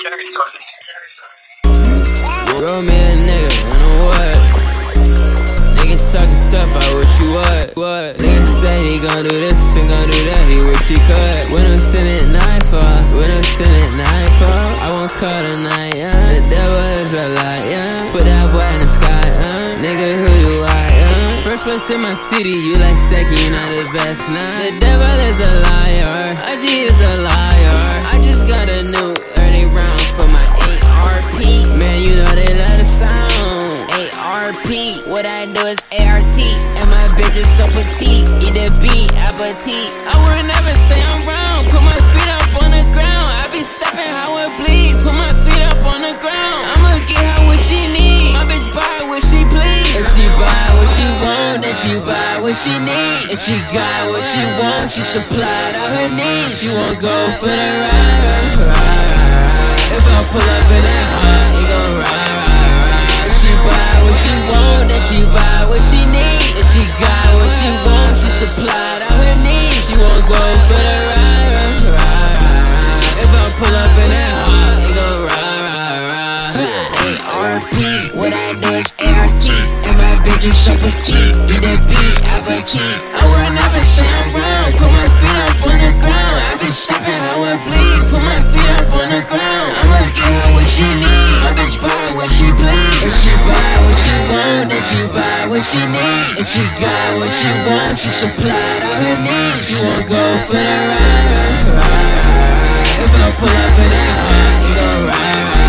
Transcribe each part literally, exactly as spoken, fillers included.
Roll me a nigga, you know what? Niggas talking tough, I wish you would. What? Niggas say he gon' do this and gon' do that, he wish he could. When I'm sending nightfall, when I'm sending nightfall, I won't call tonight, yeah. The devil is a lie, yeah. Put that boy in the sky, uh. Nigga, who you are, yeah. First place in my city, you like second, you not the best, nah. The devil is a liar, I G is a liar. I just got a new early round for my A R P. Man, you know they love the sound. A R P, what I do is A R T, and my bitch is so petite. Eat a beat, appetite. I would never say I'm wrong. Put my feet up on the ground. I be stepping how it bleed. Put my feet up on the ground. I'ma get her what she need. My bitch buy what she please. If she buy what she want, then she buy what she need. If she got what she want, she supplied all her needs. She won't go for the ride, ride, ride. If I pull up in that hot, it gon' ride, ride, ride. If she buy what she want, then she buy what she need. If she got what she want, she supplied all her needs. She won't go for the ride, ride, ride, ride. If I pull up in that hot, it gon' ride, ride, ride. A R P, what I do is A R T, and my bitch is so petite. Eat a beat, appetite. I would never say I'm wrong. Put my feet up on the ground. I be stepping how it bleed. Put my feet up on the ground. I'ma get her what she need. My bitch buy what she please. If she buy what she want, then she buy what she need. If she got what she want, she supplied all her needs. She won't go for the ride, ride, ride. If I pull up in that hot, it gon' ride, ride, ride.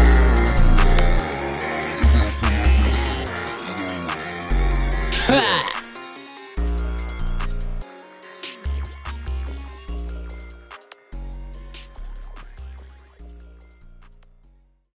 Ha!